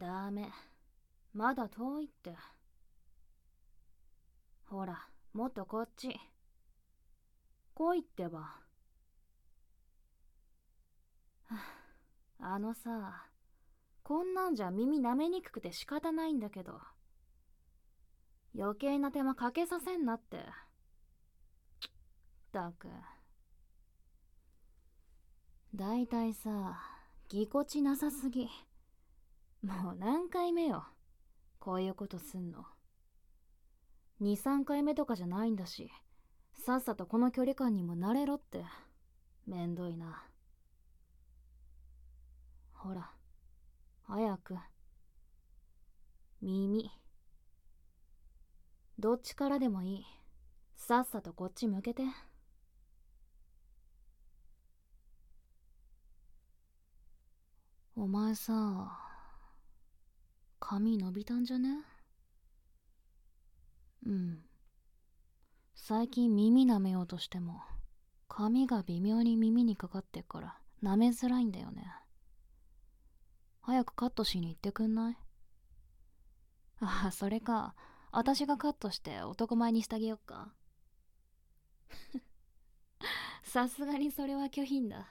ダメ。まだ遠いって。ほら、もっとこっち。来いってば。あのさ、こんなんじゃ耳舐めにくくて仕方ないんだけど。余計な手間かけさせんなって。ったく。だいたいさ、ぎこちなさすぎ。もう何回目よ。こういうことすんの。2、3回目とかじゃないんだし、さっさとこの距離感にも慣れろって。めんどいな。ほら、早く。耳。どっちからでもいい。さっさとこっち向けて。お前さ、髪伸びたんじゃね？うん。最近耳舐めようとしても、髪が微妙に耳にかかってっから舐めづらいんだよね。早くカットしに行ってくんない？ああ、それか、私がカットして男前にしてあげよっか。さすがにそれは拒否だ。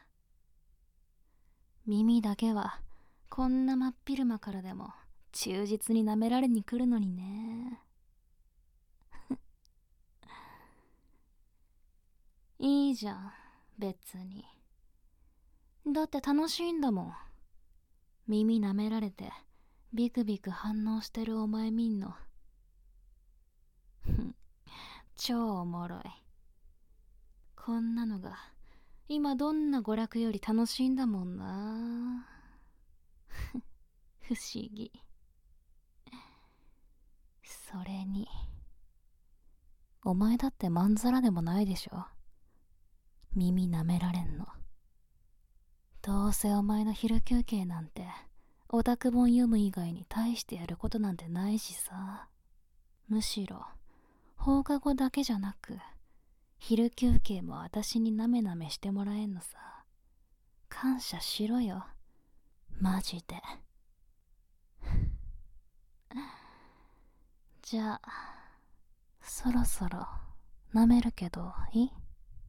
耳だけはこんな真っ昼間からでも忠実に舐められに来るのにね。いいじゃん、別に。だって楽しいんだもん。耳舐められてビクビク反応してるお前見んの。超おもろい。こんなのが今どんな娯楽より楽しいんだもんな。不思議。それにお前だってまんざらでもないでしょ、耳舐められんの。どうせお前の昼休憩なんてオタク本読む以外に大してやることなんてないしさ。むしろ放課後だけじゃなく昼休憩も私になめなめしてもらえんのさ。感謝しろよ、マジで。じゃあそろそろ舐めるけどいい？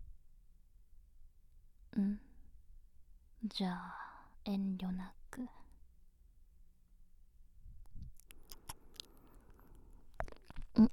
うん。じゃあ遠慮なく。うん。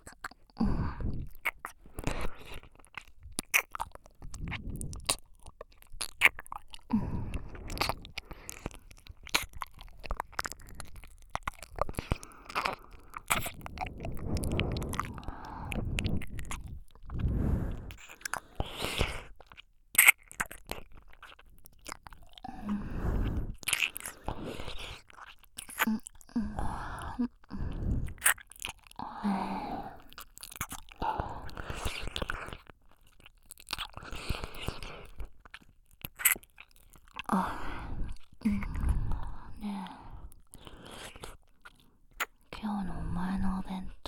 ねえ、今日のお前のお弁当、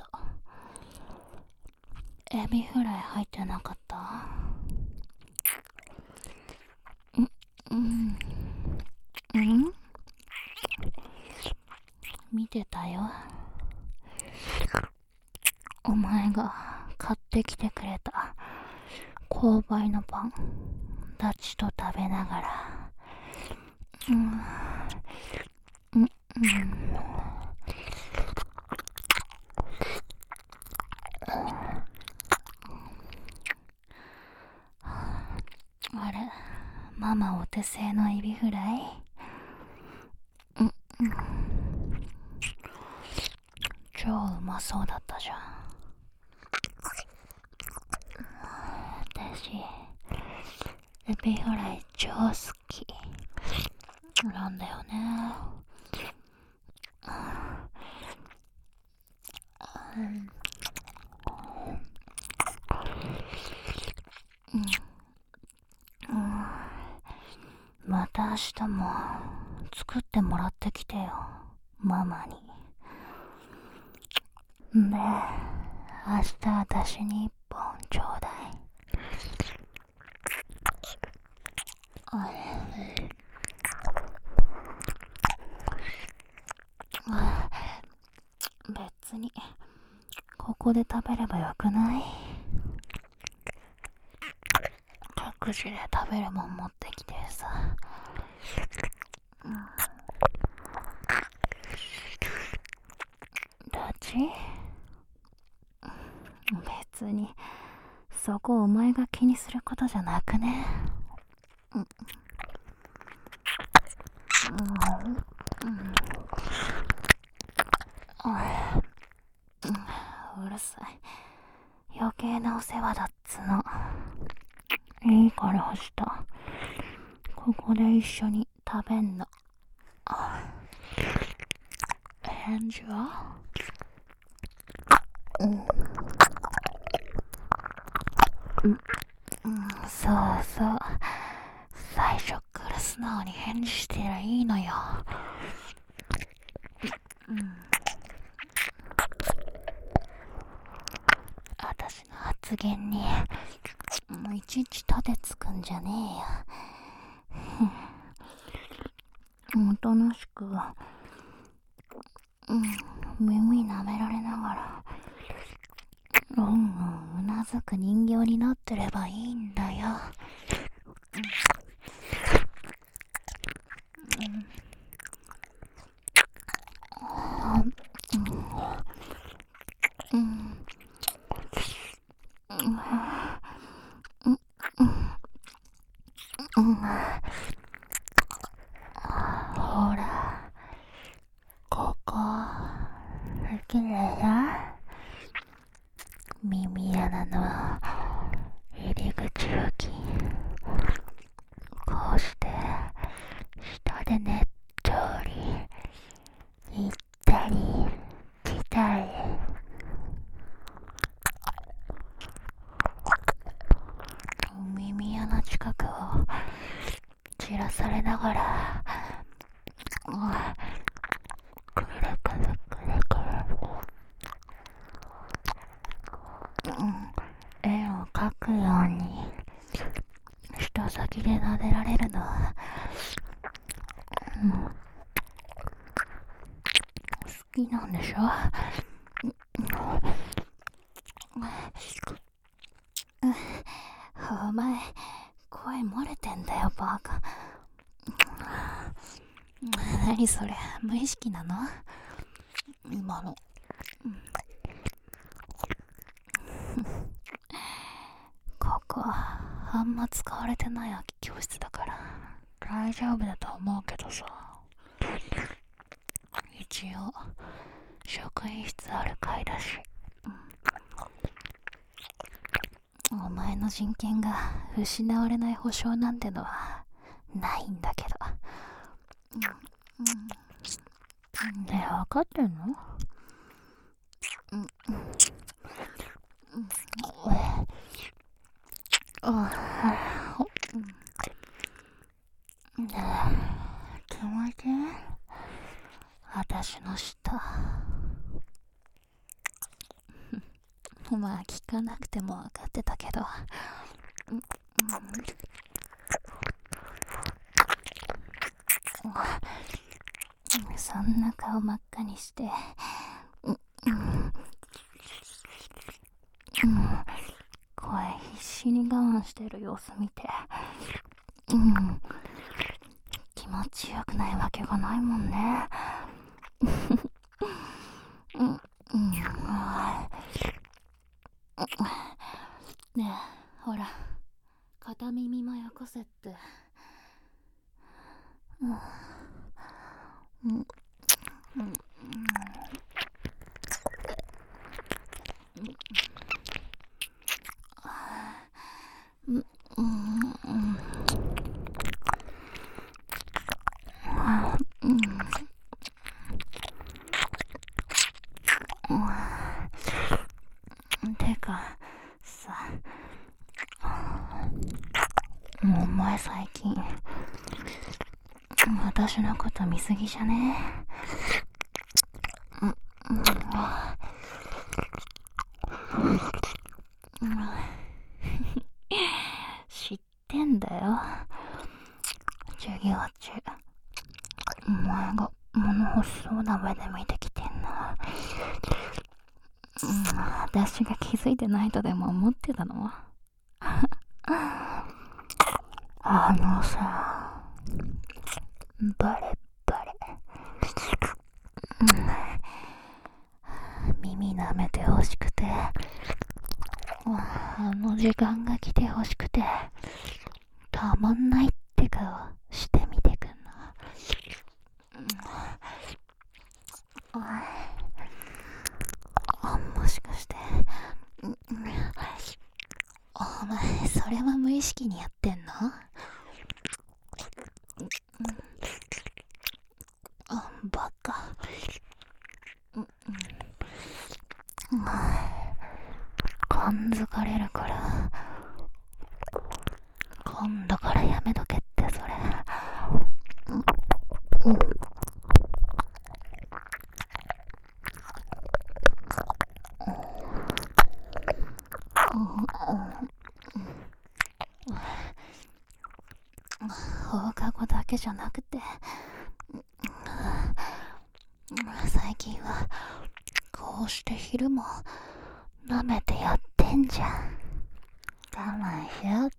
エビフライ入ってなかった？うん、見てたよ。お前が買ってきてくれた購買のパン、ダチと食べながら、あれ、ママお手製のエビフライ？超うまそうだったじゃん。私エビフライ超好きなんだよね。また明日も作ってもらってきてよ、ママに。で、明日私に一本ちょうだい。 こで食べればよくない？各自で食べるもん持ってきてさ。どっち？別にそこお前が気にすることじゃなくね？うるさい。余計なお世話だっつの。いいから明日ここで一緒に食べんの。返事は？そうそう、最初から素直に返事してりゃいいのよ。私の発言にいちいち盾つくんじゃねえよ。おとなしく耳舐められながらうなずく人形になってればいいんだよ。ほら、ここ綺麗だ。耳穴の入り口付近、こうして下でねっとり行ったり来たり、耳穴近くを散らされながらくるくるくるくる絵を描くように舌先で撫でられるのは好きなんでしょ？お前声漏れてんだよバカ。何それ、無意識なの？今の。ここあんま使われてない空き教室だから大丈夫だと思うけどさ。一応職員室ある階だし、お前の人権が失われない保証なんてのはないんだけど。ねえ、分かってんの？気持ちいい？私の舌。まあ聞かなくても分かってたけど、そんな顔真っ赤にして声必死に我慢してる様子見て気持ちよくないわけがないもんね。ねえ、ほら片耳もよこせって。てかさ、お前最近私のこと見すぎじゃね？知ってんだよ。授業中お前が物欲しそうな目で見てきてんの。 私が気づいてないとでも思ってたの？あのさ、バレバレ、耳舐めてほしくて、あの時間が来てほしくて、たまんないって顔してみてくんの。もしかして、お前それは無意識にやってんの？バカ。感づかれるから、今度からやめとけってそれ。放課後だけじゃなくて、最近はこうして昼も舐めてやってんじゃん。我慢しようって。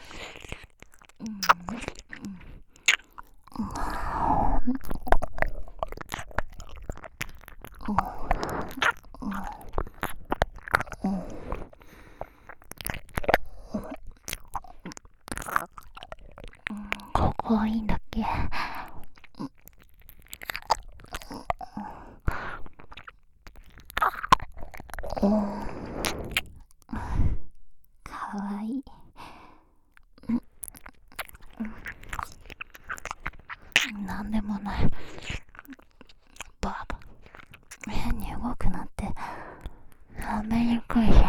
ここいいんだっけ？かわいい。なんでもない。バカ。変に動くなんて、アメリカじゃん。